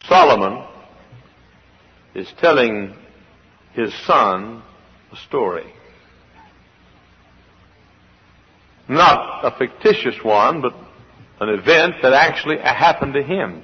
Solomon is telling his son a story. Not a fictitious one, but an event that actually happened to him.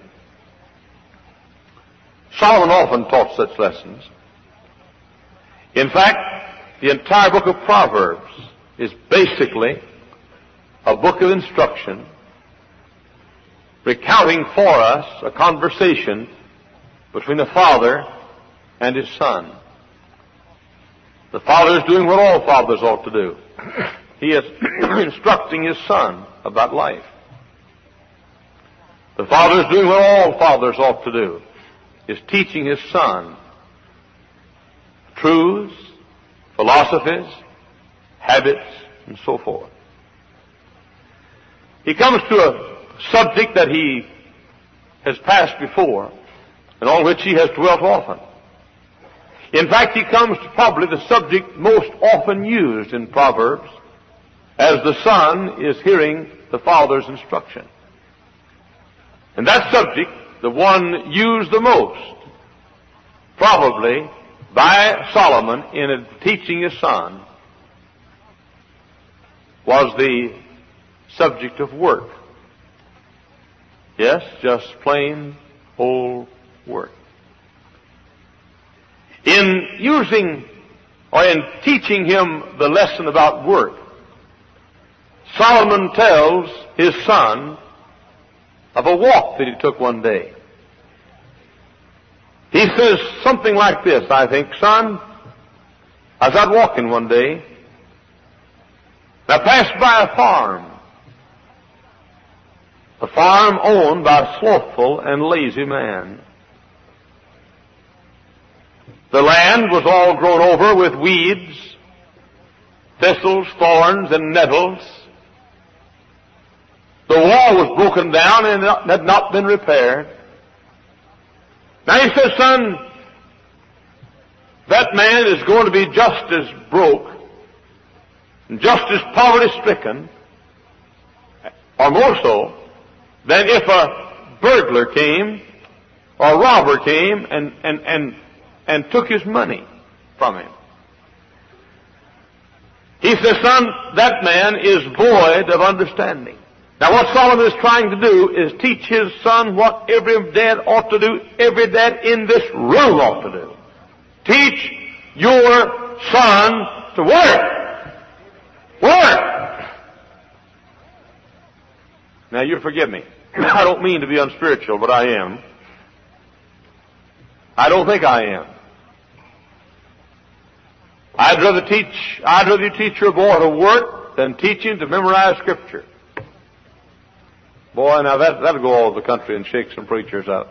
Solomon often taught such lessons. In fact, the entire book of Proverbs is basically a book of instruction recounting for us a conversation between the father and his son. The father is doing what all fathers ought to do. He is instructing his son about life. The father is doing what all fathers ought to do, is teaching his son truths, philosophies, habits, and so forth. He comes to a subject that he has passed before and on which he has dwelt often. In fact, he comes to probably the subject most often used in Proverbs as the son is hearing the father's instruction. And that subject, the one used the most, probably by Solomon in teaching his son, was the subject of work. Yes, just plain old work. In using or in teaching him the lesson about work, Solomon tells his son of a walk that he took one day. He says something like this, I think, "Son, I was out walking one day. I passed by a farm owned by a slothful and lazy man. The land was all grown over with weeds, thistles, thorns, and nettles. The wall was broken down and had not been repaired. Now he says, son, that man is going to be just as broke, and just as poverty-stricken, or more so, than if a burglar came, or a robber came and took his money from him. He says, son, that man is void of understanding." Now what Solomon is trying to do is teach his son what every dad ought to do, every dad in this room ought to do. Teach your son to work. Work! Now you forgive me. I don't mean to be unspiritual, but I am. I don't think I am. I'd rather you teach your boy to work than teach him to memorize Scripture. Boy, now that'll go all over the country and shake some preachers up.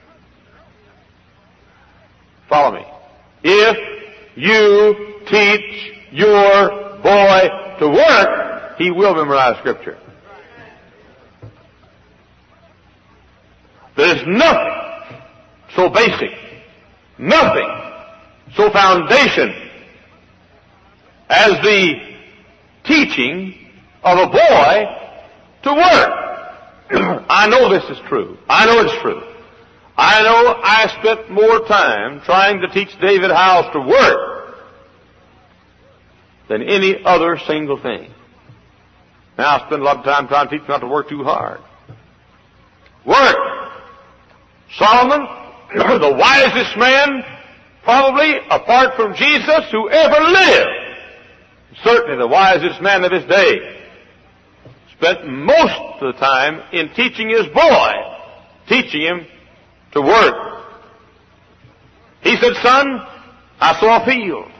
Follow me. If you teach your boy to work, he will memorize Scripture. There's nothing so basic, nothing so foundation as the teaching of a boy to work. I know this is true. I know it's true. I know I spent more time trying to teach David Howes to work than any other single thing. Now I spend a lot of time trying to teach him not to work too hard. Work! Solomon, the wisest man, probably, apart from Jesus, who ever lived, certainly the wisest man of his day, spent most of the time in teaching his boy, teaching him to work. He said, son, I saw a field.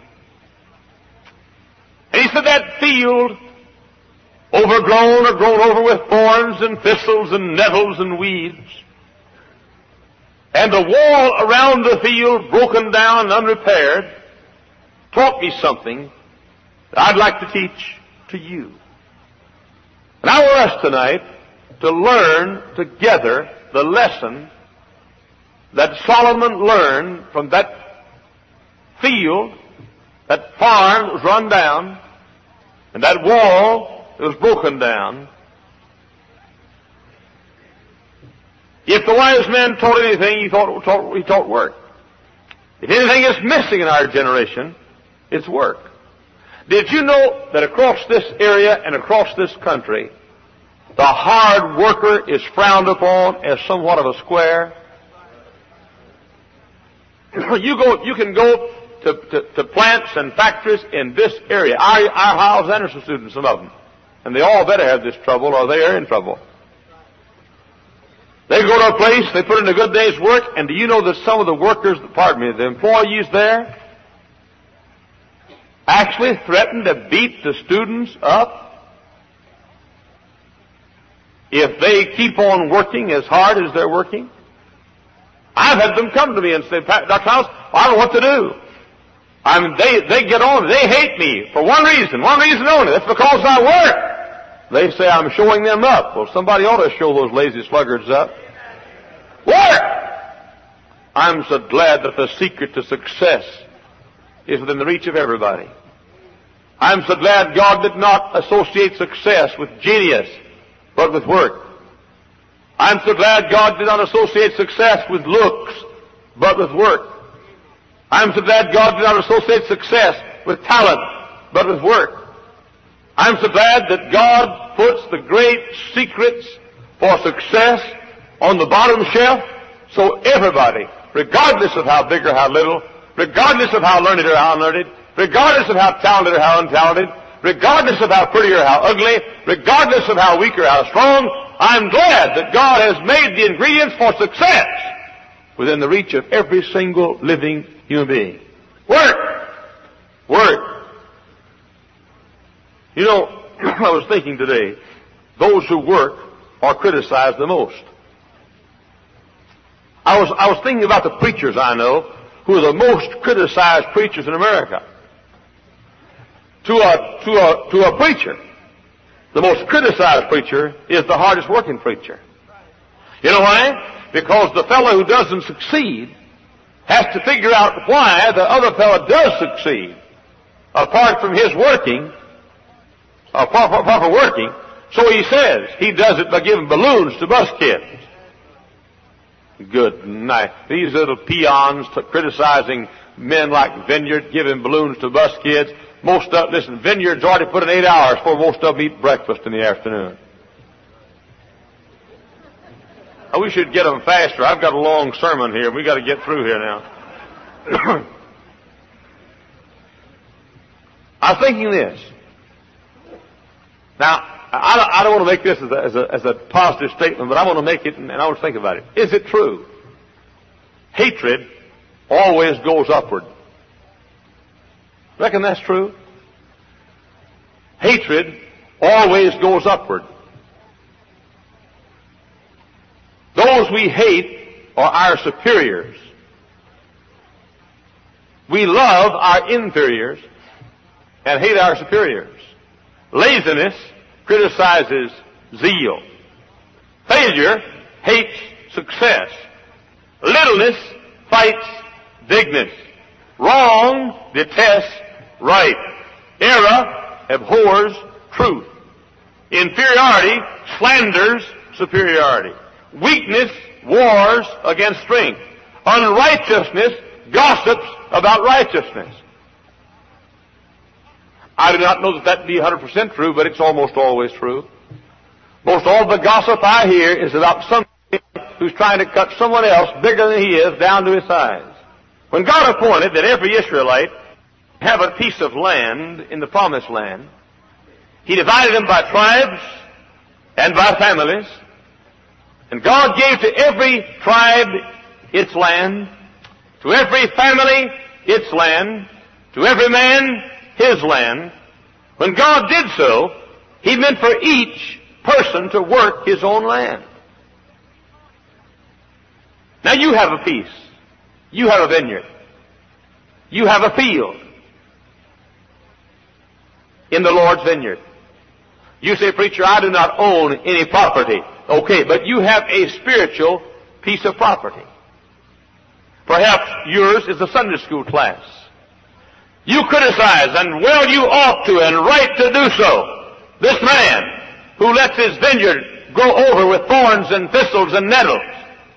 And he said that field, overgrown or grown over with thorns and thistles and nettles and weeds, and the wall around the field broken down and unrepaired, taught me something that I'd like to teach to you. And I want us tonight to learn together the lesson that Solomon learned from that field, that farm that was run down, and that wall that was broken down. If the wise man taught anything, he taught work. If anything is missing in our generation, it's work. Did you know that across this area and across this country, the hard worker is frowned upon as somewhat of a square? You can go to plants and factories in this area. Our Hyles Anderson students, some of them. And they all better have this trouble or they are in trouble. They go to a place, they put in a good day's work, and do you know that some of the workers, the employees there, actually threaten to beat the students up if they keep on working as hard as they're working? I've had them come to me and say, Dr. Hyles, I don't know what to do. I mean, they get on, they hate me for one reason only. That's because I work. They say I'm showing them up. Well, somebody ought to show those lazy sluggards up. Work! I'm so glad that the secret to success is within the reach of everybody. I'm so glad God did not associate success with genius, but with work. I'm so glad God did not associate success with looks, but with work. I'm so glad God did not associate success with talent, but with work. I'm so glad that God puts the great secrets for success on the bottom shelf, so everybody, regardless of how big or how little, regardless of how learned or how unlearned, regardless of how talented or how untalented, regardless of how pretty or how ugly, regardless of how weak or how strong, I'm glad that God has made the ingredients for success within the reach of every single living human being. Work! Work! You know, I was thinking today, those who work are criticized the most. I was thinking about the preachers I know who are the most criticized preachers in America. To a preacher, the most criticized preacher is the hardest working preacher. You know why? Because the fellow who doesn't succeed has to figure out why the other fellow does succeed. Apart from his working, apart from working, so he says he does it by giving balloons to bus kids. Good night. These little peons criticizing men like Vineyard, giving balloons to bus kids. Listen, Vineyard's already put in 8 hours before most of them eat breakfast in the afternoon. We should get them faster. I've got a long sermon here. We got to get through here now. I was thinking this. Now, I don't want to make this as a positive statement, but I want to make it, and I want to think about it. Is it true? Hatred always goes upward. Reckon that's true? Hatred always goes upward. Those we hate are our superiors. We love our inferiors and hate our superiors. Laziness criticizes zeal. Failure hates success. Littleness fights bigness. Wrong detests right. Error abhors truth. Inferiority slanders superiority. Weakness wars against strength. Unrighteousness gossips about righteousness. I do not know that be 100% true, but it's almost always true. Most all the gossip I hear is about somebody who's trying to cut someone else bigger than he is down to his size. When God appointed that every Israelite have a piece of land in the promised land, He divided them by tribes and by families. And God gave to every tribe its land, to every family its land, to every man his land. When God did so, He meant for each person to work his own land. Now you have a piece. You have a vineyard. You have a field in the Lord's vineyard. You say, preacher, I do not own any property. Okay, but you have a spiritual piece of property. Perhaps yours is a Sunday school class. You criticize, and well you ought to, and right to do so, this man who lets his vineyard grow over with thorns and thistles and nettles.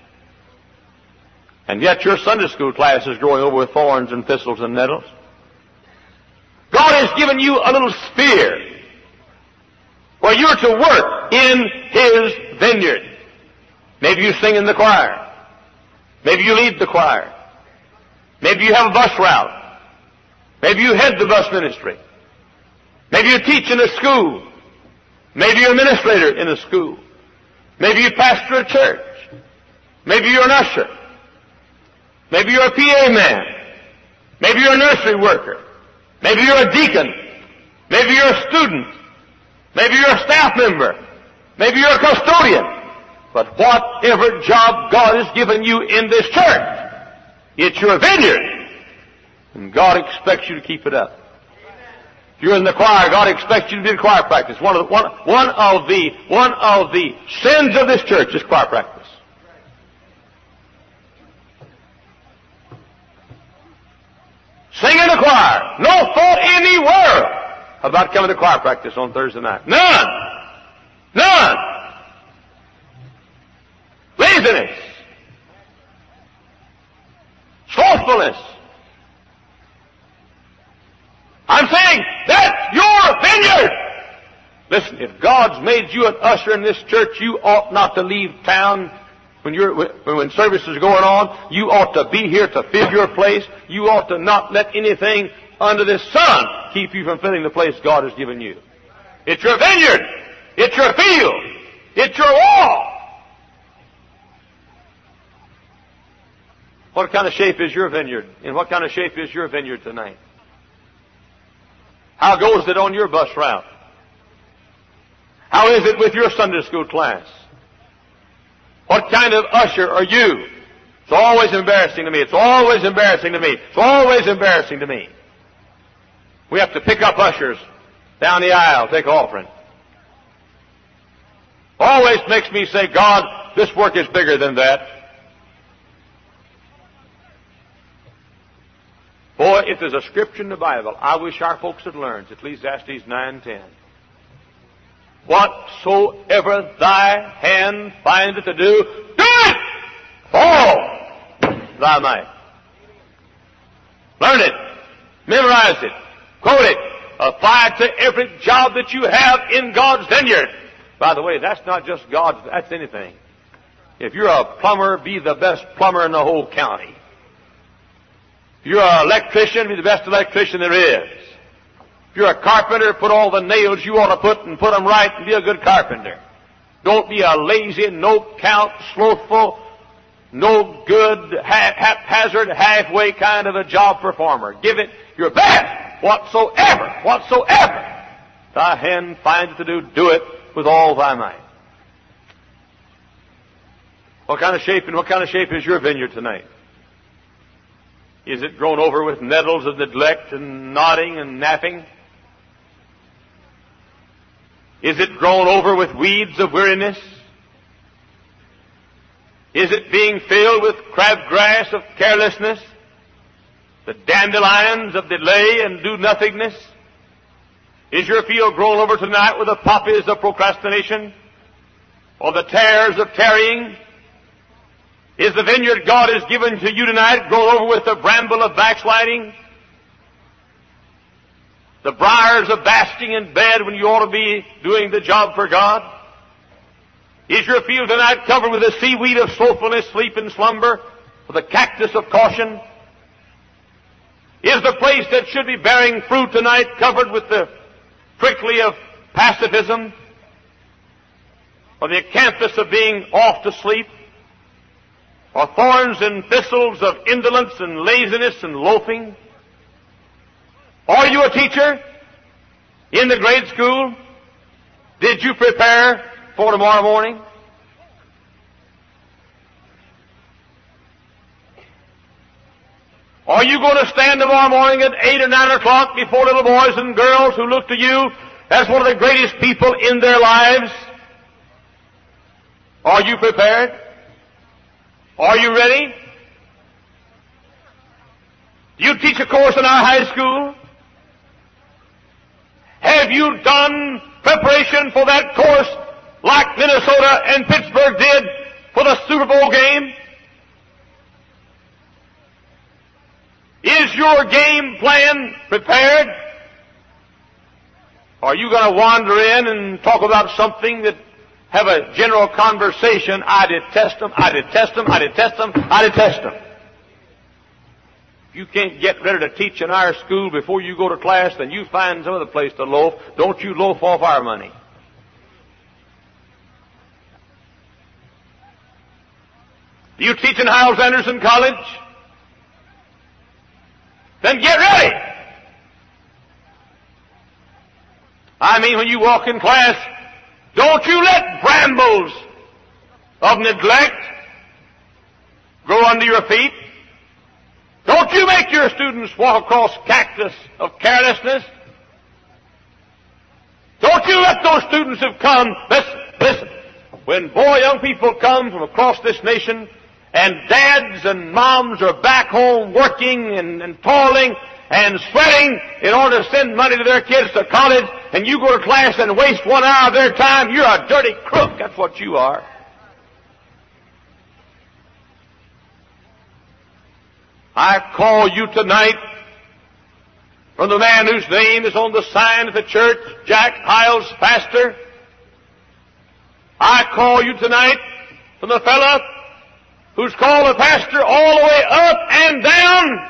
And yet your Sunday school class is growing over with thorns and thistles and nettles. God has given you a little sphere where you're to work in His vineyard. Maybe you sing in the choir. Maybe you lead the choir. Maybe you have a bus route. Maybe you head the bus ministry. Maybe you teach in a school. Maybe you're an administrator in a school. Maybe you pastor a church. Maybe you're an usher. Maybe you're a PA man. Maybe you're a nursery worker. Maybe you're a deacon. Maybe you're a student. Maybe you're a staff member. Maybe you're a custodian. But whatever job God has given you in this church, it's your vineyard. And God expects you to keep it up. If you're in the choir, God expects you to do choir practice. One of the sins of this church is choir practice. Sing in the choir. No thought in the world about coming to choir practice on Thursday night. None. None. Laziness. Slothfulness. I'm saying that's your vineyard. Listen, if God's made you an usher in this church, you ought not to leave town when service is going on. You ought to be here to fill your place. You ought to not let anything under the sun keep you from filling the place God has given you. It's your vineyard. It's your field. It's your wall. What kind of shape is your vineyard? And what kind of shape is your vineyard tonight? How goes it on your bus route? How is it with your Sunday school class? What kind of usher are you? It's always embarrassing to me. It's always embarrassing to me. It's always embarrassing to me. We have to pick up ushers down the aisle, take offering. Always makes me say, God, this work is bigger than that. Boy, if there's a scripture in the Bible, I wish our folks had learned. It's Ecclesiastes 9:10. Whatsoever thy hand findeth to do, do it! All thy might. Learn it. Memorize it. Quote it. Apply it to every job that you have in God's vineyard. By the way, that's not just God's, that's anything. If you're a plumber, be the best plumber in the whole county. If you're an electrician, be the best electrician there is. If you're a carpenter, put all the nails you ought to put and put them right and be a good carpenter. Don't be a lazy, no-count, slothful, no good, haphazard, halfway kind of a job performer. Give it your best, whatsoever thy hand finds to do, do it with all thy might. What kind of shape is your vineyard tonight? Is it grown over with nettles of neglect and nodding and napping? Is it grown over with weeds of weariness? Is it being filled with crabgrass of carelessness? The dandelions of delay and do-nothingness? Is your field grown over tonight with the poppies of procrastination? Or the tares of tarrying? Is the vineyard God has given to you tonight grown over with the bramble of backsliding? The briars of basking in bed when you ought to be doing the job for God? Is your field tonight covered with the seaweed of slothfulness, sleep, and slumber, with the cactus of caution? Is the place that should be bearing fruit tonight covered with the prickly of pacifism, or the acanthus of being off to sleep, or thorns and thistles of indolence and laziness and loafing? Are you a teacher in the grade school? Did you prepare for tomorrow morning? Are you going to stand tomorrow morning at 8 or 9 o'clock before little boys and girls who look to you as one of the greatest people in their lives? Are you prepared? Are you ready? Do you teach a course in our high school? Have you done preparation for that course like Minnesota and Pittsburgh did for the Super Bowl game? Is your game plan prepared? Are you going to wander in and talk about something that have a general conversation? I detest them, I detest them, I detest them, I detest them. If you can't get ready to teach in our school before you go to class, then you find some other place to loaf. Don't you loaf off our money. Do you teach in Hyles Anderson College? Then get ready. I mean, when you walk in class, don't you let brambles of neglect grow under your feet. Don't you make your students walk across cactus of carelessness. Don't you let those students who've come, listen, when young people come from across this nation, and dads and moms are back home working and toiling and sweating in order to send money to their kids to college, and you go to class and waste 1 hour of their time, you're a dirty crook. That's what you are. I call you tonight from the man whose name is on the sign of the church, Jack Hyles, pastor. I call you tonight from the fellow who's called a pastor all the way up and down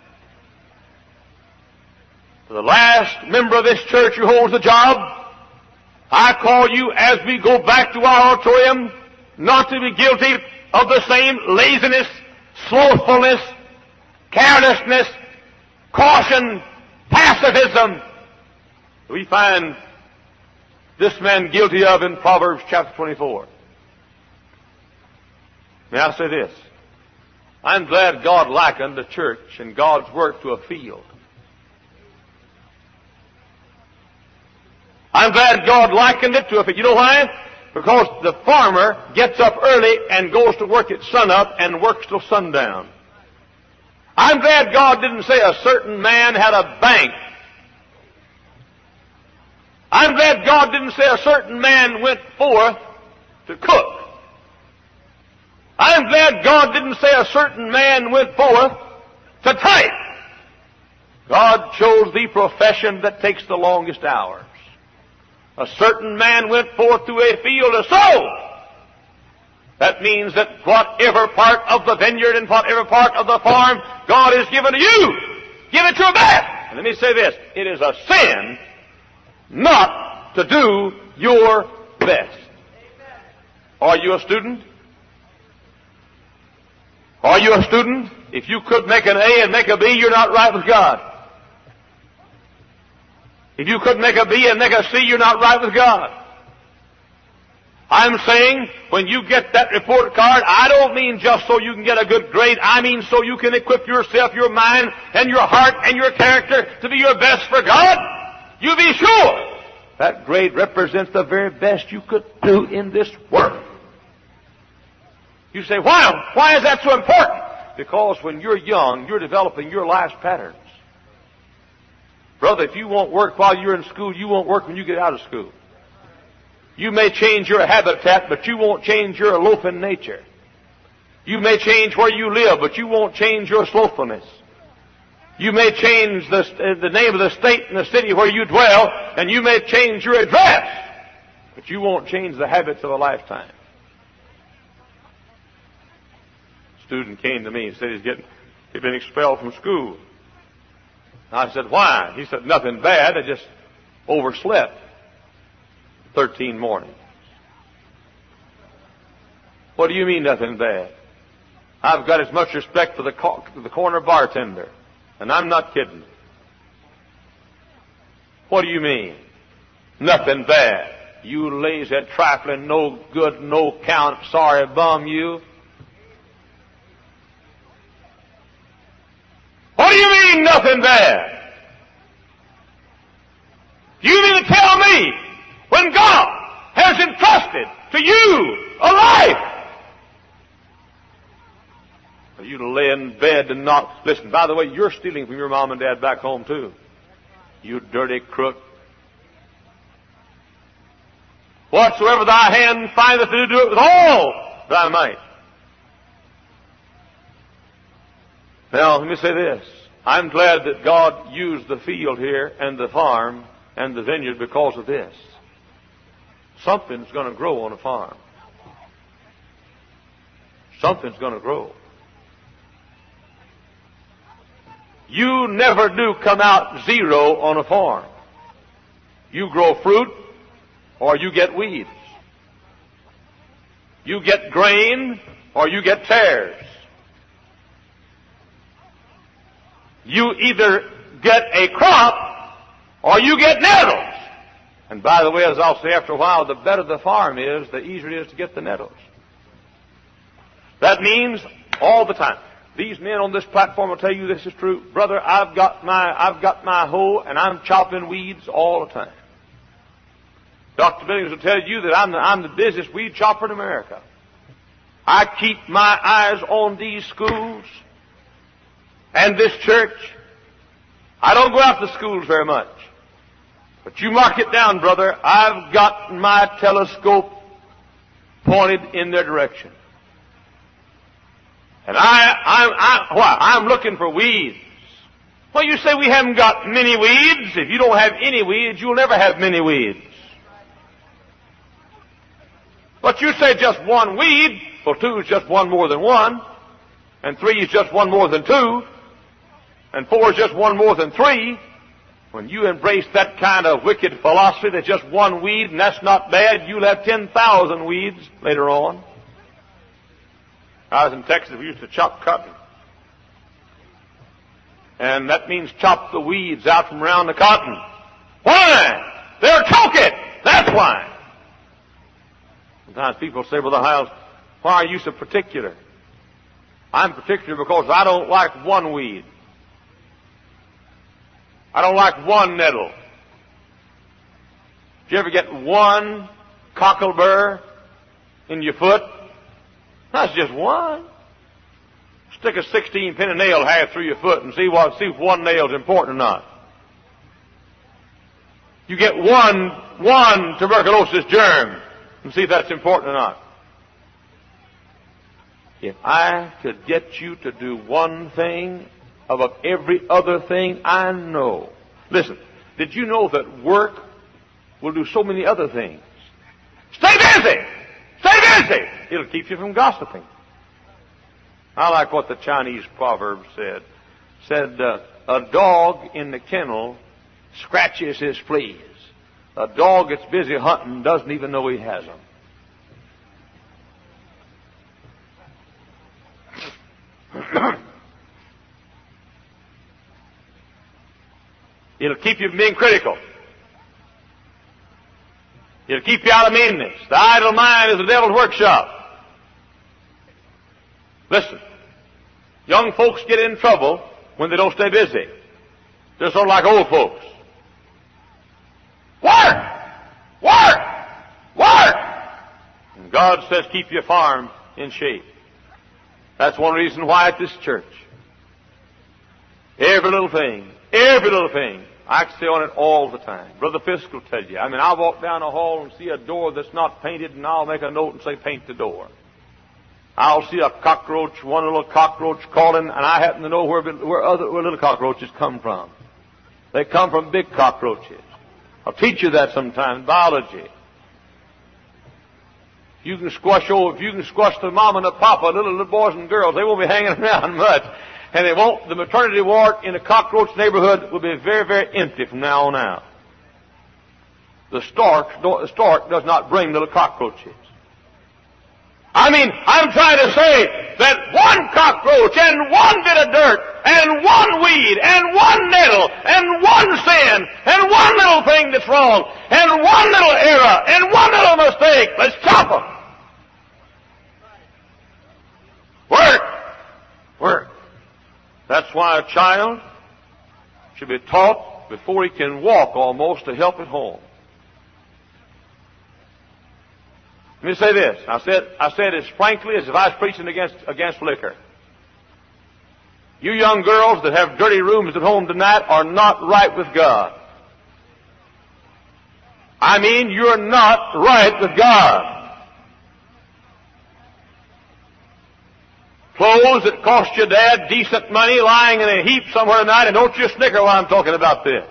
to the last member of this church who holds the job. I call you, as we go back to our auditorium, not to be guilty of the same laziness, slothfulness, carelessness, caution, pacifism we find this man guilty of in Proverbs chapter 24. May I say this? I'm glad God likened the church and God's work to a field. I'm glad God likened it to a field. You know why? Because the farmer gets up early and goes to work at sunup and works till sundown. I'm glad God didn't say a certain man had a bank. I'm glad God didn't say a certain man went forth to cook. I'm glad God didn't say a certain man went forth to type. God chose the profession that takes the longest hours. A certain man went forth to a field to sow. That means that whatever part of the vineyard and whatever part of the farm God has given to you, give it to your best. And let me say this, it is a sin not to do your best. Are you a student? Are you a student? If you could make an A and make a B, you're not right with God. If you could make a B and make a C, you're not right with God. I'm saying, when you get that report card, I don't mean just so you can get a good grade. I mean so you can equip yourself, your mind, and your heart, and your character to be your best for God. You be sure that grade represents the very best you could do in this world. You say, why? Why is that so important? Because when you're young, you're developing your life's patterns. Brother, if you won't work while you're in school, you won't work when you get out of school. You may change your habitat, but you won't change your loafing nature. You may change where you live, but you won't change your slothfulness. You may change the name of the state and the city where you dwell, and you may change your address, but you won't change the habits of a lifetime. A student came to me and said he'd been expelled from school. I said, why? He said, nothing bad, I just overslept 13 mornings. What do you mean, nothing bad? I've got as much respect for the corner bartender, and I'm not kidding. What do you mean? Nothing bad. You lazy, trifling, no good, no count, sorry bum, you. What do you mean, nothing bad? You mean to tell me, when God has entrusted to you a life, for you to lay in bed and not listen? By the way, you're stealing from your mom and dad back home too. You dirty crook. Whatsoever thy hand findeth to do it with all thy might. Now, let me say this. I'm glad that God used the field here and the farm and the vineyard because of this. Something's going to grow on a farm. Something's going to grow. You never do come out zero on a farm. You grow fruit or you get weeds. You get grain or you get tares. You either get a crop or you get nettles. And by the way, as I'll say after a while, the better the farm is, the easier it is to get the nettles. That means all the time. These men on this platform will tell you this is true. Brother, I've got my hoe and I'm chopping weeds all the time. Dr. Billings will tell you that I'm the busiest weed chopper in America. I keep my eyes on these schools and this church. I don't go out to schools very much. But you mark it down, brother. I've got my telescope pointed in their direction. And I'm looking for weeds. Well, you say we haven't got many weeds. If you don't have any weeds, you'll never have many weeds. But you say just one weed. Well, 2 is just one more than 1. And 3 is just one more than 2. And 4 is just one more than 3. When you embrace that kind of wicked philosophy that just one weed and that's not bad, you'll have 10,000 weeds later on. I was in Texas, we used to chop cotton. And that means chop the weeds out from around the cotton. Why? They'll choke it. That's why. Sometimes people say, Brother Hiles, why are you so particular? I'm particular because I don't like one weed. I don't like one nettle. Did you ever get one cocklebur in your foot? That's just one. Stick a 16-penny nail half through your foot and see if one nail's important or not. You get one tuberculosis germ and see if that's important or not. If I could get you to do one thing above every other thing I know. Listen, did you know that work will do so many other things? Stay busy! Stay busy! It'll keep you from gossiping. I like what the Chinese proverb said. Said, a dog in the kennel scratches his fleas. A dog that's busy hunting doesn't even know he has them. It'll keep you from being critical. It'll keep you out of meanness. The idle mind is the devil's workshop. Listen, young folks get in trouble when they don't stay busy. They're sort of like old folks. Work! Work! Work! And God says keep your farm in shape. That's one reason why at this church, every little thing, I can stay on it all the time. Brother Fisk will tell you. I walk down a hall and see a door that's not painted, and I'll make a note and say, paint the door. I'll see a cockroach, one little cockroach crawling, and I happen to know where little cockroaches come from. They come from big cockroaches. I'll teach you that sometime in biology. If you can squash the mom and the papa, little boys and girls, they won't be hanging around much. And the maternity ward in the cockroach neighborhood will be very, very empty from now on out. The stork does not bring little cockroaches. I'm trying to say that one cockroach and one bit of dirt and one weed and one nettle and one sin and one little thing that's wrong and one little error and one little mistake, let's chop them. Work! Work. That's why a child should be taught before he can walk almost to help at home. Let me say this. I said as frankly as if I was preaching against liquor. You young girls that have dirty rooms at home tonight are not right with God. You're not right with God. clothes that cost your dad decent money lying in a heap somewhere tonight, and don't you snicker while I'm talking about this.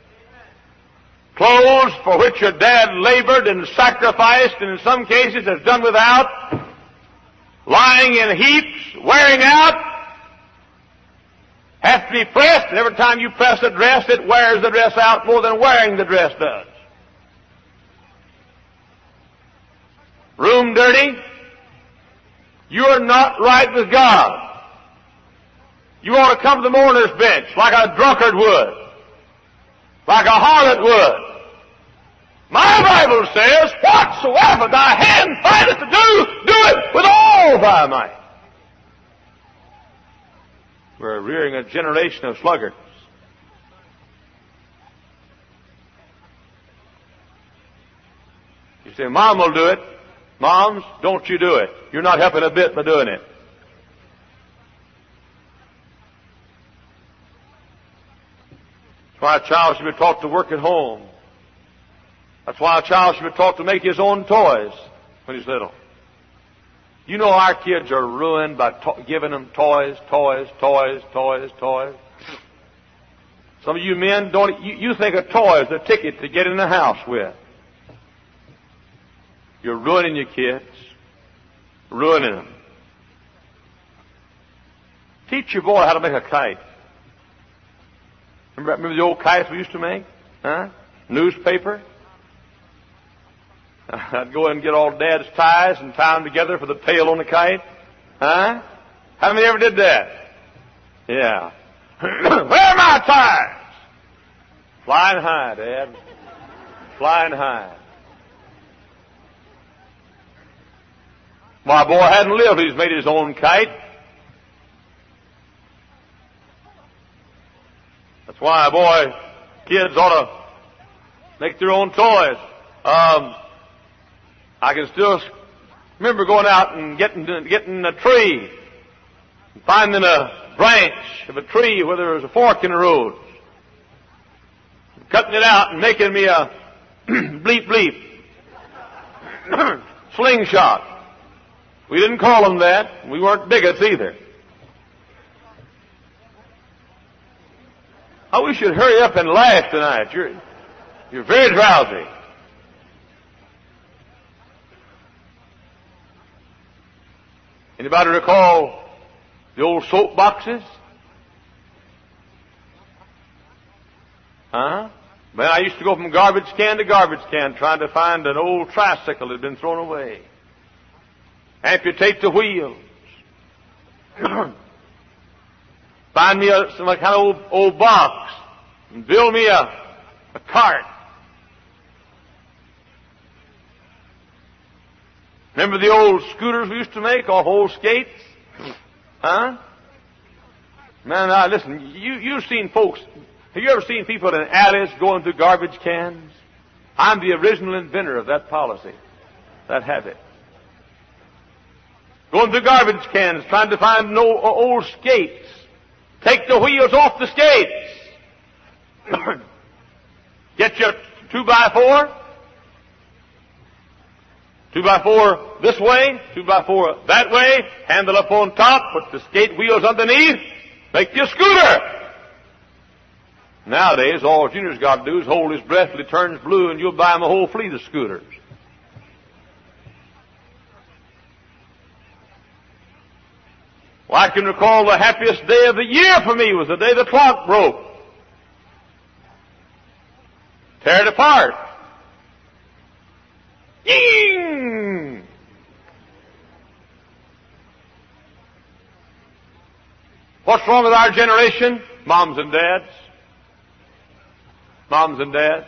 Clothes for which your dad labored and sacrificed, and in some cases has done without, lying in heaps, wearing out, have to be pressed, and every time you press a dress, it wears the dress out more than wearing the dress does. Room dirty, you're not right with God. You ought to come to the mourner's bench like a drunkard would, like a harlot would. My Bible says, whatsoever thy hand findeth to do it with all thy might. We're rearing a generation of sluggards. You say, Mom will do it. Moms, don't you do it. You're not helping a bit by doing it. That's why a child should be taught to work at home. That's why a child should be taught to make his own toys when he's little. You know our kids are ruined by giving them toys. Some of you men you think a toy is a ticket to get in the house with. You're ruining your kids. Ruining them. Teach your boy how to make a kite. Remember the old kites we used to make? Huh? Newspaper? I'd go and get all Dad's ties and tie them together for the tail on the kite. Huh? How many ever did that? Yeah. Where are my ties? Flying high, Dad. Flying high. My boy hadn't lived. He's made his own kite. That's why, kids ought to make their own toys. I can still remember going out and getting a tree, and finding a branch of a tree where there was a fork in the road, cutting it out and making me a bleep bleep slingshot. We didn't call them that. We weren't bigots either. Oh, we should hurry up and laugh tonight. You're very drowsy. Anybody recall the old soap boxes? Huh? Man, I used to go from garbage can to garbage can trying to find an old tricycle that had been thrown away. Amputate the wheels. Find me some kind of old box and build me a cart. Remember the old scooters we used to make, or old skates? Huh? Man, now listen, you've seen folks, have you ever seen people in alleys going through garbage cans? I'm the original inventor of that policy, that habit. Going through garbage cans, trying to find old skates. Take the wheels off the skates. Get your 2x4. 2x4 this way, 2x4 that way, handle up on top, put the skate wheels underneath, make your scooter. Nowadays, all Junior's got to do is hold his breath till he turns blue, and you'll buy him a whole fleet of scooters. Well, I can recall the happiest day of the year for me was the day the clock broke. Tear it apart. Ying! What's wrong with our generation? Moms and dads. Moms and dads.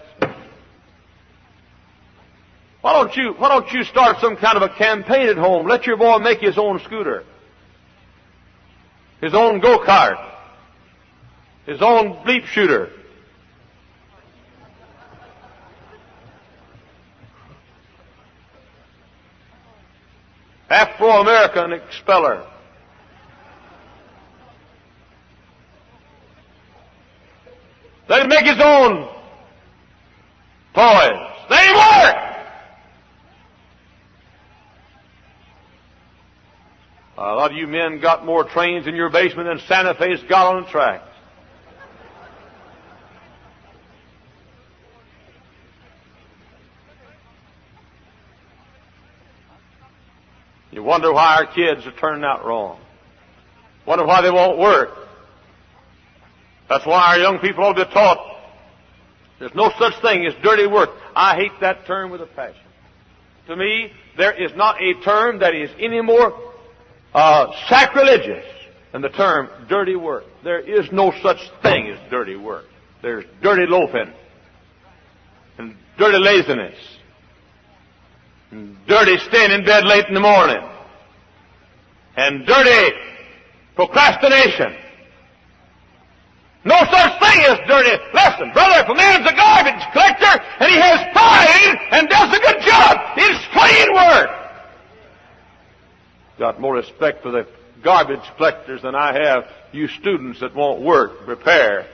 Why don't you start some kind of a campaign at home? Let your boy make his own scooter. His own go-kart. His own bleep shooter. Afro-American expeller. Let him make his own toys. They work! A lot of you men got more trains in your basement than Santa Fe's got on the tracks. You wonder why our kids are turning out wrong. Wonder why they won't work. That's why our young people ought to be taught there's no such thing as dirty work. I hate that term with a passion. To me, there is not a term that is any more sacrilegious than the term dirty work. There is no such thing as dirty work. There's dirty loafing and dirty laziness and dirty staying in bed late in the morning and dirty procrastination. No such thing as dirty. Listen, brother, if a man's a garbage collector and he has pride and does a good job, it's clean work. Got more respect for the garbage collectors than I have you students that won't work, repair.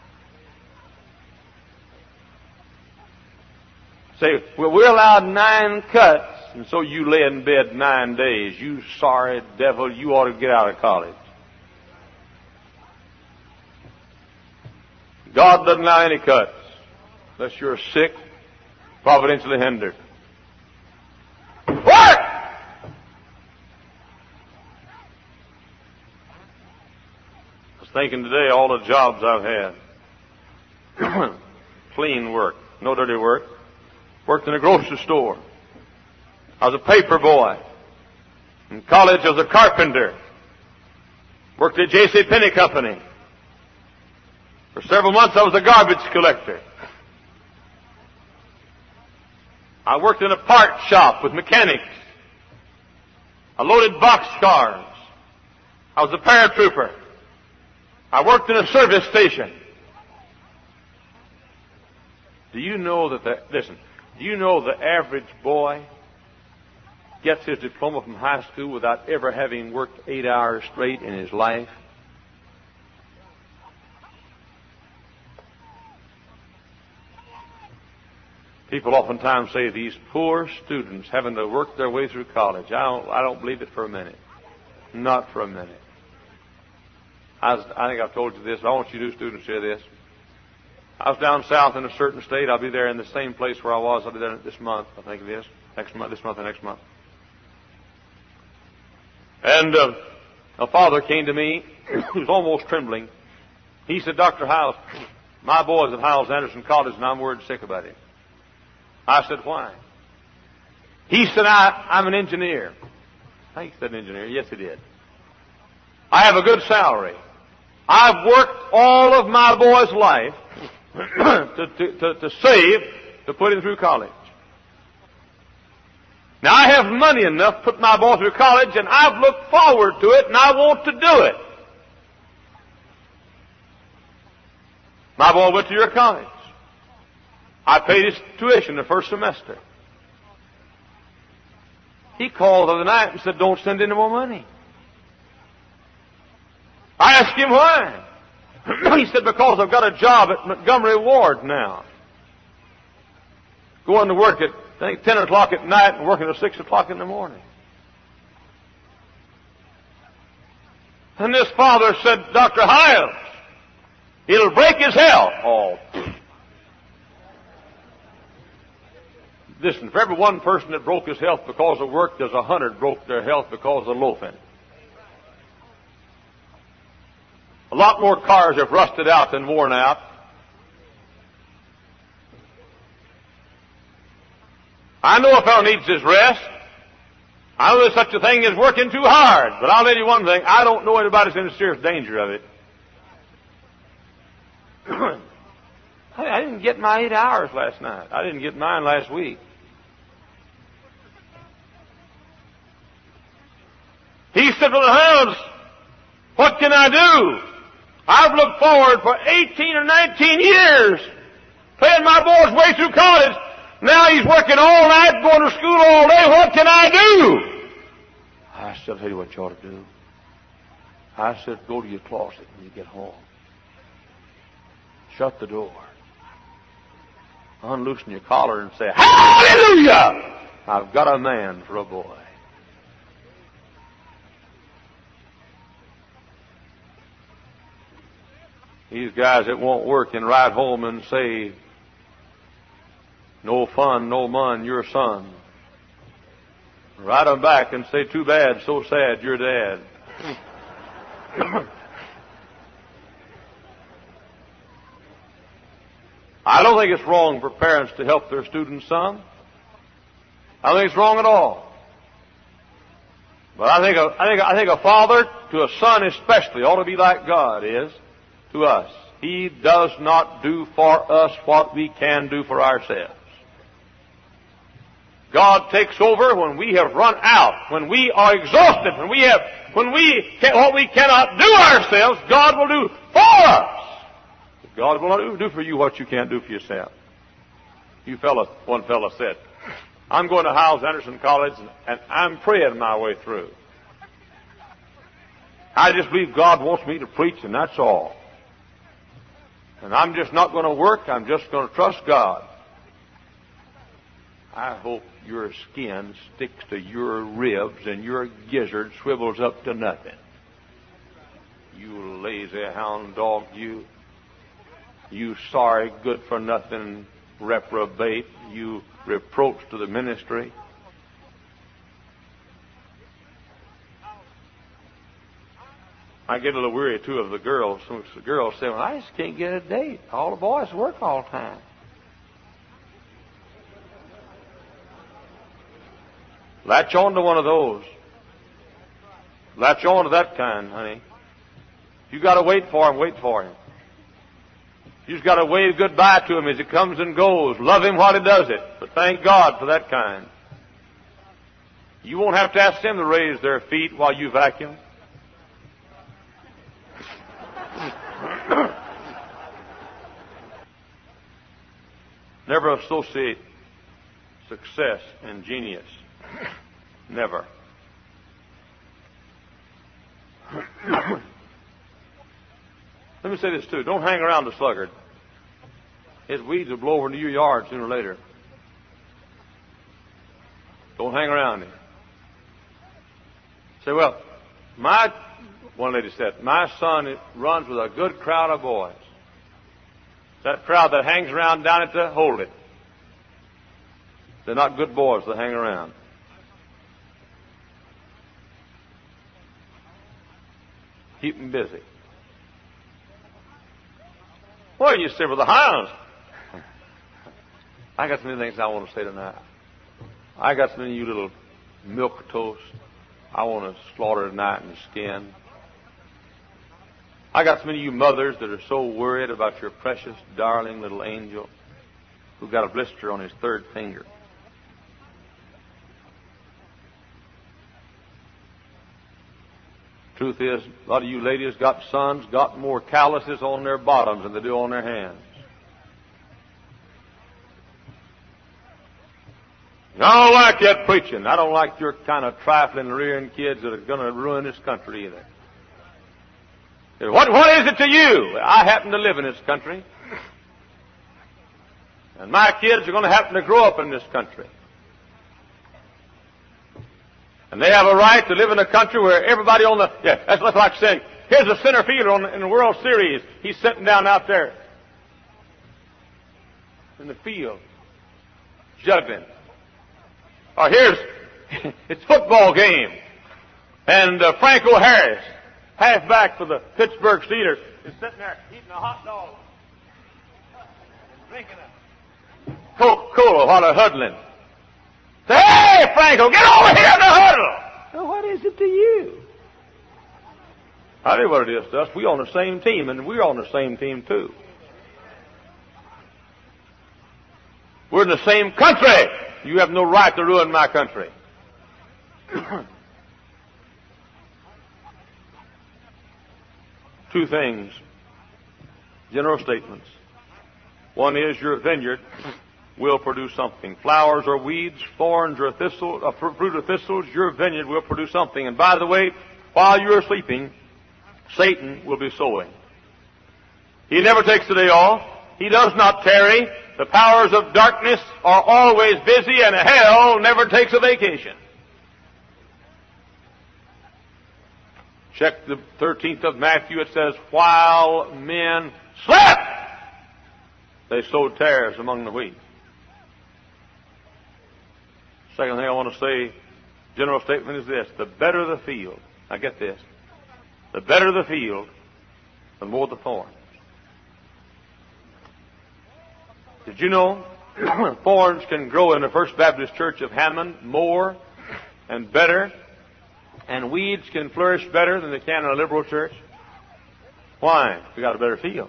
Say, well, we're allowed 9 cuts, and so you lay in bed 9 days. You sorry devil, you ought to get out of college. God doesn't allow any cuts unless you're sick, providentially hindered. Work! I was thinking today all the jobs I've had. Clean work, no dirty work. Worked in a grocery store. I was a paper boy. In college I was a carpenter. Worked at J.C. Penney Company. For several months I was a garbage collector. I worked in a part shop with mechanics. I loaded boxcars. I was a paratrooper. I worked in a service station. Do you know that do you know the average boy gets his diploma from high school without ever having worked 8 hours straight in his life? People oftentimes say these poor students having to work their way through college. I don't believe it for a minute. Not for a minute. I think I've told you this, but I want you new students to hear this. I was down south in a certain state. I'll be there in the same place where I was. I'll be there this month, I think it is. Next month, this month and next month. And a father came to me who was almost trembling. He said, Dr. Hiles, my boy's at Hiles Anderson College and I'm worried sick about him. I said, why? He said, I'm an engineer. I think he said an engineer. Yes, he did. I have a good salary. I've worked all of my boy's life to save to put him through college. Now, I have money enough to put my boy through college, and I've looked forward to it, and I want to do it. My boy went to your college. I paid his tuition the first semester. He called the other night and said, don't send any more money. I asked him why. He said, because I've got a job at Montgomery Ward now. Going to work at, I think, 10 o'clock at night and working at 6 o'clock in the morning. And this father said, Dr. Hiles, it'll break his health. Oh. Listen, for every one person that broke his health because of work, there's 100 broke their health because of loafing. A lot more cars have rusted out than worn out. I know a fellow needs his rest. I know there's such a thing as working too hard. But I'll tell you one thing, I don't know anybody's in serious danger of it. I didn't get my 8 hours last night. I didn't get mine last week. He said, well, Hiles, what can I do? I've looked forward for 18 or 19 years, paying my boy's way through college. Now he's working all night, going to school all day. What can I do? I said, I'll tell you what you ought to do. I said, go to your closet when you get home. Shut the door. Unloosen your collar and say, hallelujah! I've got a man for a boy. These guys that won't work and ride home and say, no fun, no mun, your son. Write them back and say, too bad, so sad, your dad. I don't think it's wrong for parents to help their students some. I don't think it's wrong at all. But I think a father to a son especially ought to be like God is to us. He does not do for us what we can do for ourselves. God takes over when we have run out, when we are exhausted, what we cannot do ourselves, God will do for us. God will not do for you what you can't do for yourself. One fella said, I'm going to Hyles Anderson College and I'm praying my way through. I just believe God wants me to preach and that's all. And I'm just not going to work, I'm just going to trust God. I hope your skin sticks to your ribs and your gizzard swivels up to nothing. You lazy hound dog, you sorry, good-for-nothing reprobate, you reproach to the ministry. I get a little weary, too, of the girls. Some of the girls say, well, I just can't get a date. All the boys work all the time. Latch on to one of those. Latch on to that kind, honey. You got to wait for him, wait for him. You just got to wave goodbye to him as he comes and goes. Love him while he does it. But thank God for that kind. You won't have to ask them to raise their feet while you vacuum. Never associate success and genius. Never. Let me say this too. Don't hang around the sluggard. His weeds will blow over into your yard sooner or later. Don't hang around him. Say, well, one lady said, my son runs with a good crowd of boys. That crowd that hangs around down at the Hold It. They're not good boys that hang around. Keep them busy. Well, you say, well, the hounds. I got so many things I want to say tonight. I got so many of you little milk toast I want to slaughter tonight and skin. I got so many of you mothers that are so worried about your precious, darling little angel who got a blister on his third finger. Truth is, a lot of you ladies got sons, got more calluses on their bottoms than they do on their hands. I don't like that preaching. I don't like your kind of trifling, rearing kids that are going to ruin this country either. What is it to you? I happen to live in this country. And my kids are going to happen to grow up in this country. And they have a right to live in a country where everybody on the... Yeah, that's like saying, here's a center fielder in the World Series. He's sitting down out there in the field, juggling. Or it's football game. And Franco Harris, halfback for the Pittsburgh Steelers, is sitting there eating a hot dog, drinking a Coca-Cola while they're huddling. Say, hey, Franco, get over here in the huddle! Well, what is it to you? I tell you what it is to us. We're on the same team, and we're on the same team, too. We're in the same country. You have no right to ruin my country. Two things. General statements. One is your vineyard will produce something. Flowers or weeds, thorns or thistles, fruit or thistles, your vineyard will produce something. And by the way, while you are sleeping, Satan will be sowing. He never takes the day off. He does not tarry. The powers of darkness are always busy, and hell never takes a vacation. Check the 13th of Matthew. It says, while men slept, they sowed tares among the wheat. Second thing I want to say, general statement is this: the better the field. Now get this: the better the field, the more the thorns. Did you know thorns can grow in the First Baptist Church of Hammond more and better, and weeds can flourish better than they can in a liberal church? Why? We got a better field.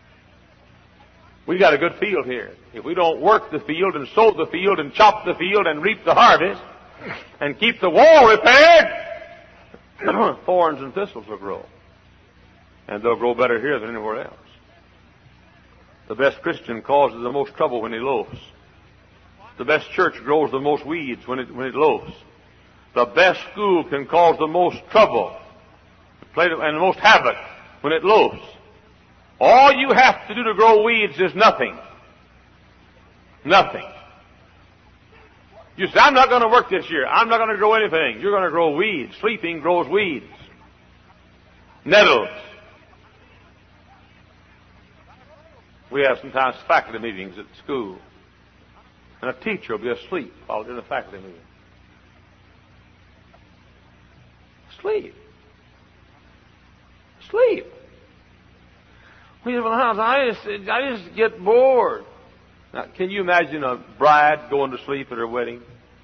We got a good field here. If we don't work the field and sow the field and chop the field and reap the harvest and keep the wall repaired, thorns and thistles will grow. And they'll grow better here than anywhere else. The best Christian causes the most trouble when he loafs. The best church grows the most weeds when it loafs. The best school can cause the most trouble and the most havoc when it loafs. All you have to do to grow weeds is nothing. Nothing. You say, I'm not going to work this year. I'm not going to grow anything. You're going to grow weeds. Sleeping grows weeds. Nettles. We have sometimes faculty meetings at school, and a teacher will be asleep while in a faculty meeting. Sleep. Sleep. Well, I just get bored. Now, can you imagine a bride going to sleep at her wedding?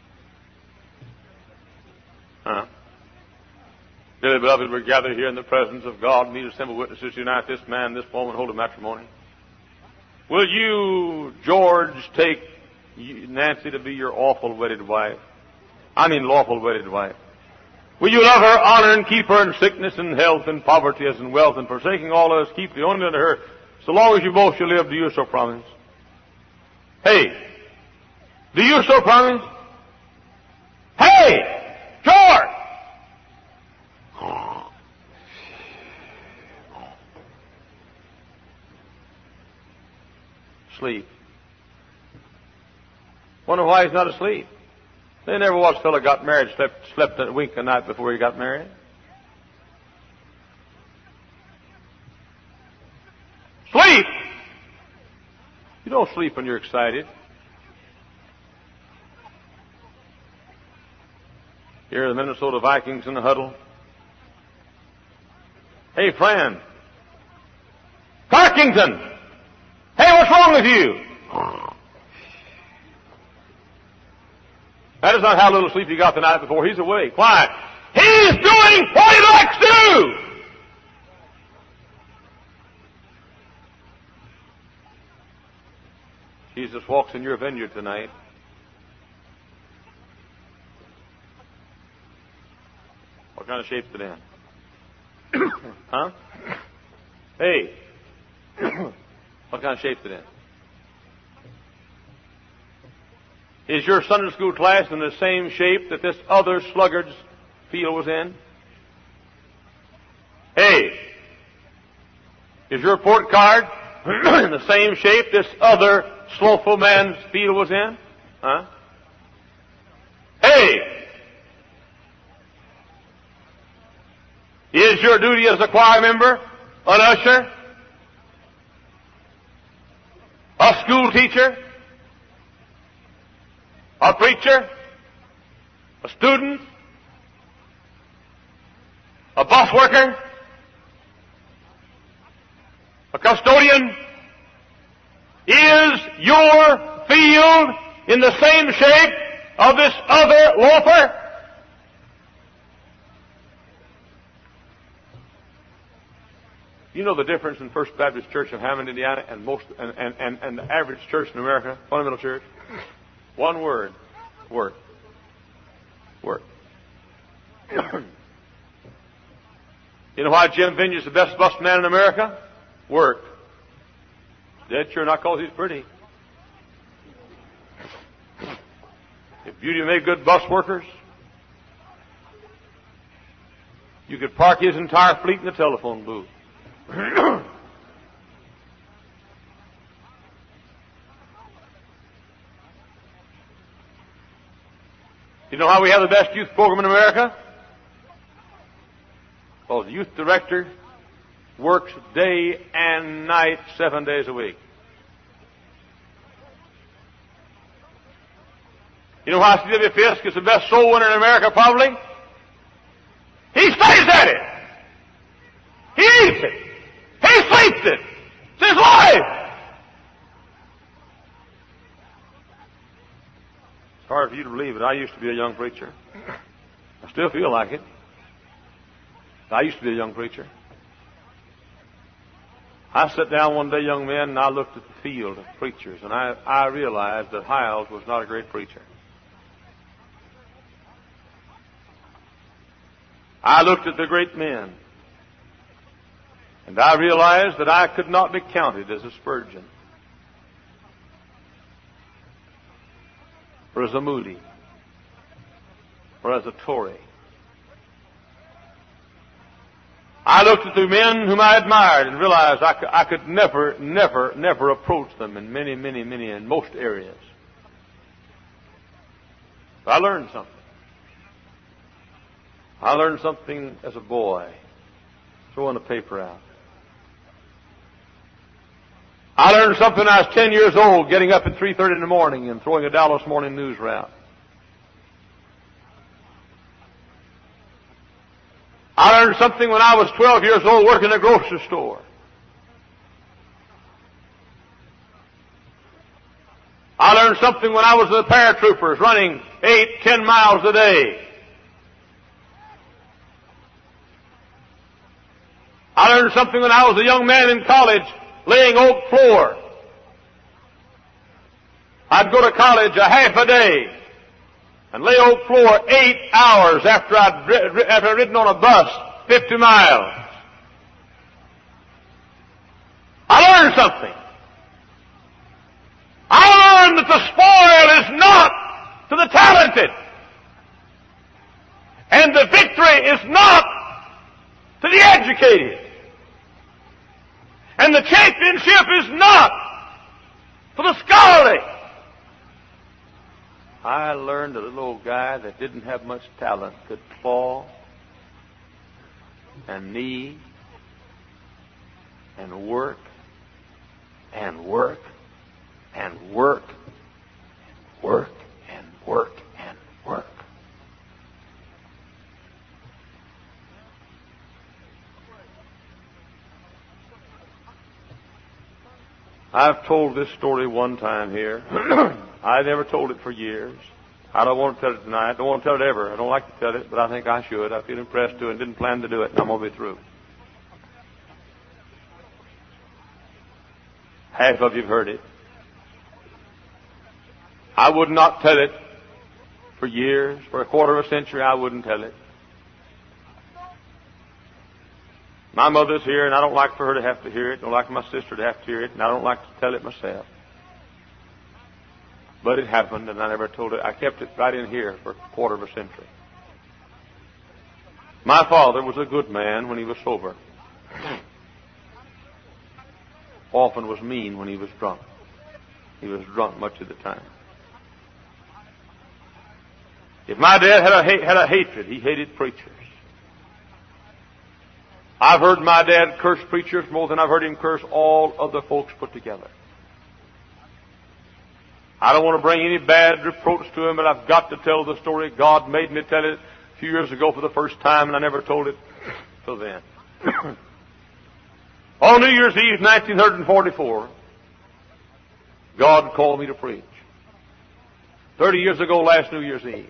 Huh? Dearly beloved, we're gathered here in the presence of God, meet assembled witnesses, unite this man, this woman, hold a matrimony. Will you, George, take Nancy to be your awful wedded wife? I mean lawful wedded wife. Will you love her, honor, and keep her in sickness and health and poverty as in wealth, and forsaking all others, keep the only unto her, so long as you both shall live, do you so promise? Hey, do you so promise? Hey, George! Sleep. Wonder why he's not asleep. They never watched a fellow got married, slept a wink a night before he got married. Sleep! You don't sleep when you're excited. Here are the Minnesota Vikings in the huddle. Hey, friend. Parkington! Hey, what's wrong with you? That is not how little sleep you got the night before. He's awake. Why? He's doing what he likes to do! Jesus walks in your vineyard tonight. What kind of shape's it in? Huh? Hey. What kind of shape's it in? Is your Sunday school class in the same shape that this other sluggard's field was in? Hey. Is your report card in the same shape this other slothful man's field was in? Huh? Hey! Is your duty as a choir member, an usher, a school teacher, a preacher, a student, a bus worker, a custodian? Is your field in the same shape of this other loafer? You know the difference in First Baptist Church of Hammond, Indiana, and the average church in America, fundamental church? One word: work. Work. You know why Jim Vineyard's the best bus man in America? Work. Dead sure, not because he's pretty. If beauty made good bus workers, you could park his entire fleet in the telephone booth. You know how we have the best youth program in America? Because The youth director works day and night, 7 days a week. You know why C.W. Fisk is the best soul winner in America, probably? He stays at it. He eats it. He sleeps it. It's his life. It's hard for you to believe it. I used to be a young preacher. I still feel like it. I used to be a young preacher. I sat down one day, young men, and I looked at the field of preachers, and I realized that Hyles was not a great preacher. I looked at the great men, and I realized that I could not be counted as a Spurgeon, or as a Moody, or as a Torrey. I looked at the men whom I admired and realized I could never approach them in in most areas. But I learned something. I learned something as a boy, throwing a paper out. I learned something when I was 10 years old, getting up at 3:30 in the morning and throwing a Dallas Morning News route. I learned something when I was 12 years old working in a grocery store. I learned something when I was with the paratroopers running 8-10 miles a day. I learned something when I was a young man in college laying oak floor. I'd go to college a half a day and lay oak floor 8 hours after I'd ridden on a bus 50 miles. I learned something. I learned that the spoil is not to the talented, and the victory is not to the educated, and the championship is not for the scholarly. I learned that a little old guy that didn't have much talent could claw and knee and work and work and work and work and work and work. I've told this story one time here. I never told it for years. I don't want to tell it tonight. I don't want to tell it ever. I don't like to tell it, but I think I should. I feel impressed to and didn't plan to do it, and I'm going to be through. Half of you have heard it. I would not tell it for years. For a quarter of a century, I wouldn't tell it. My mother's here, and I don't like for her to have to hear it. I don't like my sister to have to hear it, and I don't like to tell it myself. But it happened, and I never told it. I kept it right in here for a quarter of a century. My father was a good man when he was sober. Often was mean when he was drunk. He was drunk much of the time. If my dad had a hatred, he hated preachers. I've heard my dad curse preachers more than I've heard him curse all other folks put together. I don't want to bring any bad reproach to him, but I've got to tell the story. God made me tell it a few years ago for the first time, and I never told it till then. On New Year's Eve, 1944, God called me to preach. 30 years ago, last New Year's Eve.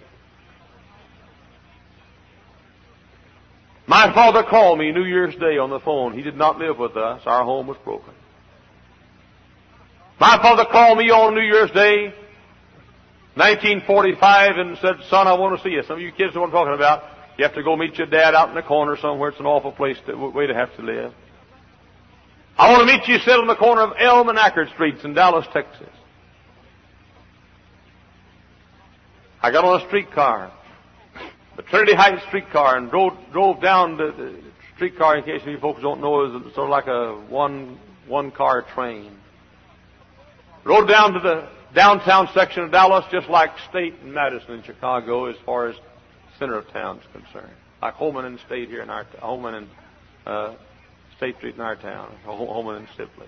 My father called me New Year's Day on the phone. He did not live with us. Our home was broken. My father called me on New Year's Day, 1945, and said, "Son, I want to see you." Some of you kids know what I'm talking about. You have to go meet your dad out in the corner somewhere. It's an awful way to have to live. "I want to meet you," sit on the corner of Elm and Ackerd Streets in Dallas, Texas. I got on a streetcar, the Trinity Heights streetcar, and drove down the streetcar. In case you folks don't know, is sort of like a one-car train. Rode down to the downtown section of Dallas, just like State and Madison in Chicago, as far as center of town is concerned. Like Holman and State here in our Holman and State Street in our town, Holman and Sibley.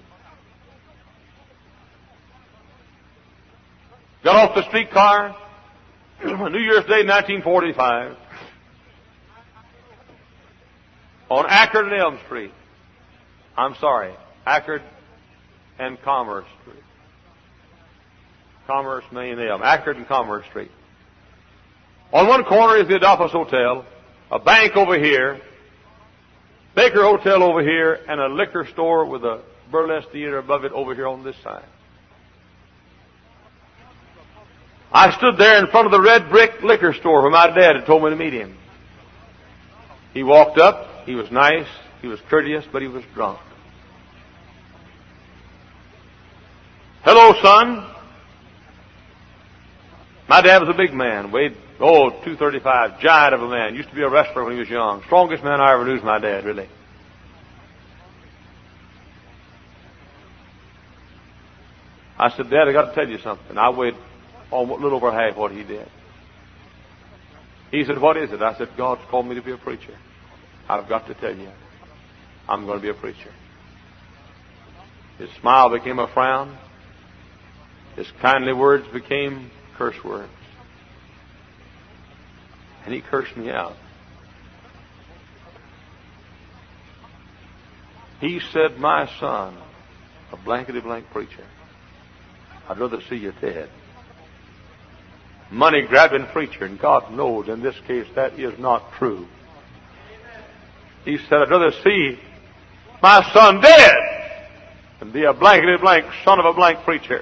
Got off the streetcar, New Year's Day, 1945, on Ackerd and Elm Street. I'm sorry, Ackerd and Commerce Street. Commerce, Main, Elm. Ackerd and Commerce Street. On one corner is the Adolphus Hotel, a bank over here, Baker Hotel over here, and a liquor store with a burlesque theater above it over here on this side. I stood there in front of the red brick liquor store where my dad had told me to meet him. He walked up. He was nice. He was courteous, but he was drunk. Hello, son. My dad was a big man, weighed, 235, giant of a man. Used to be a wrestler when he was young. Strongest man I ever knew was my dad, really. I said, Dad, I got to tell you something. I weighed a little over half what he did. He said, what is it? I said, God's called me to be a preacher. I've got to tell you, I'm going to be a preacher. His smile became a frown. His kindly words became curse words. And he cursed me out. He said, my son, a blankety-blank preacher, I'd rather see you dead. Money-grabbing preacher, and God knows in this case that is not true. He said, I'd rather see my son dead than be a blankety-blank son of a blank preacher.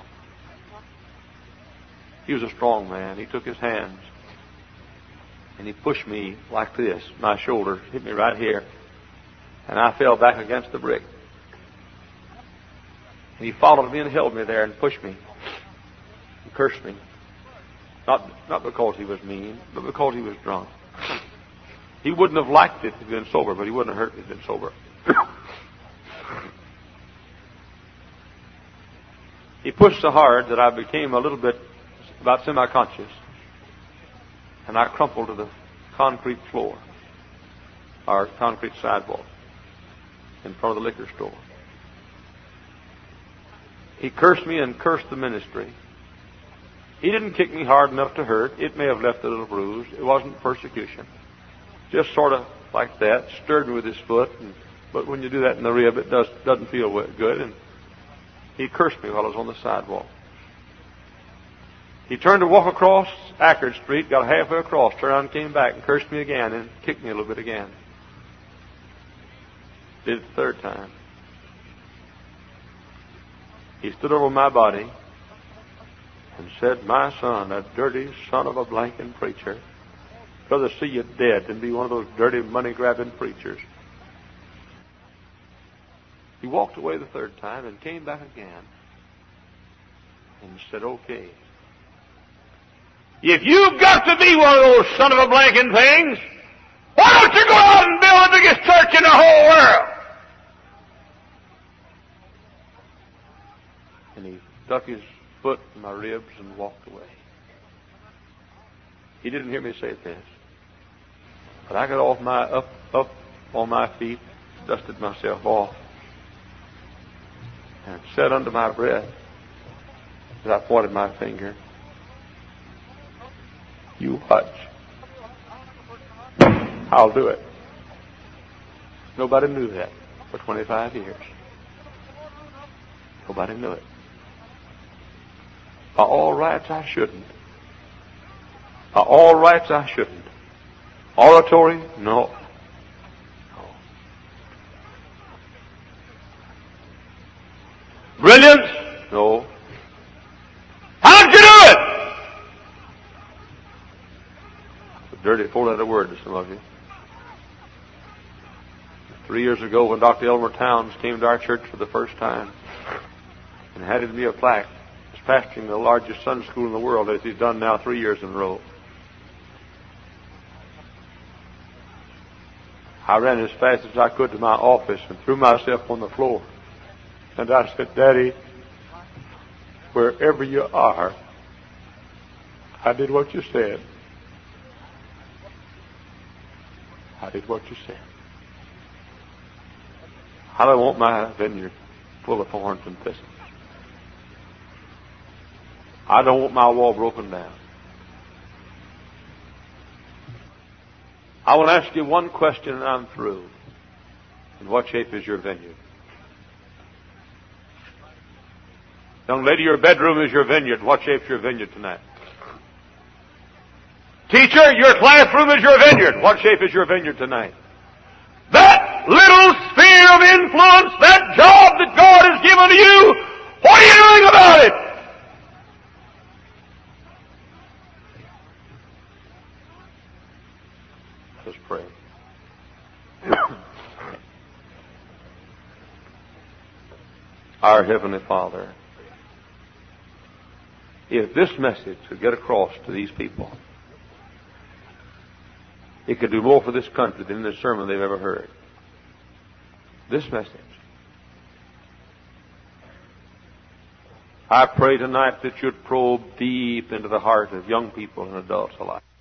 He was a strong man. He took his hands and he pushed me like this. My shoulder hit me right here. And I fell back against the brick. And he followed me and held me there and pushed me. And cursed me. Not because he was mean, but because he was drunk. He wouldn't have liked it if he'd been sober, but he wouldn't have hurt me if he'd been sober. He pushed so hard that I became a little bit about semi-conscious. And I crumpled to the concrete floor, or concrete sidewalk, in front of the liquor store. He cursed me and cursed the ministry. He didn't kick me hard enough to hurt. It may have left a little bruise. It wasn't persecution. Just sort of like that, stirred me with his foot. But when you do that in the rib, it doesn't feel good. And he cursed me while I was on the sidewalk. He turned to walk across Ackerd Street, got halfway across, turned around and came back and cursed me again and kicked me a little bit again. Did it the third time. He stood over my body and said, my son, a dirty son of a blanking preacher, I'd rather see you dead than be one of those dirty money-grabbing preachers. He walked away the third time and came back again and said, okay. If you've got to be one of those son of a blanking things, why don't you go out and build the biggest church in the whole world? And he stuck his foot in my ribs and walked away. He didn't hear me say this. But I got off up on my feet, dusted myself off, and said under my breath, as I pointed my finger, you watch. I'll do it. Nobody knew that for 25 years. Nobody knew it. By all rights, I shouldn't. By all rights, I shouldn't. Oratory? No. Brilliance? No. How'd you do it? It's a dirty four-letter word to some of you. 3 years ago, when Dr. Elmer Towns came to our church for the first time and handed me a plaque, he's pastoring the largest Sunday school in the world, as he's done now 3 years in a row. I ran as fast as I could to my office and threw myself on the floor. And I said, Daddy, wherever you are, I did what you said. I did what you said. I don't want my vineyard full of thorns and thistles. I don't want my wall broken down. I want to ask you one question and I'm through. In what shape is your vineyard? Young lady, your bedroom is your vineyard. What shape's your vineyard tonight? Teacher, your classroom is your vineyard. What shape is your vineyard tonight? That little sphere of influence, that job that God has given to you, what are you doing about it? Let's pray. Our Heavenly Father, if this message could get across to these people, it could do more for this country than this sermon they've ever heard. This message. I pray tonight that you'd probe deep into the heart of young people and adults alike.